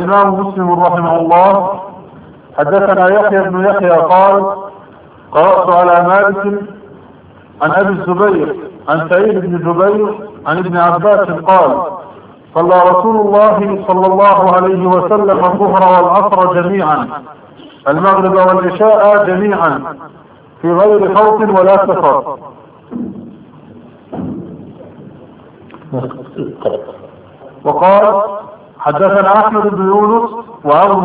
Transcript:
الإمام مسلم رحمه الله: حدثنا يحيى بن يحيى قال: قرأت على مالك عن أبي الزبير عن سعيد بن جبير عن ابن عباس قال: صلى رسول الله صلى الله عليه وسلم الظهر والعصر جميعا، المغرب والعشاء جميعا، في غير خوف ولا سفر. وقال: حدثنا أحمد بن يونس وعمرو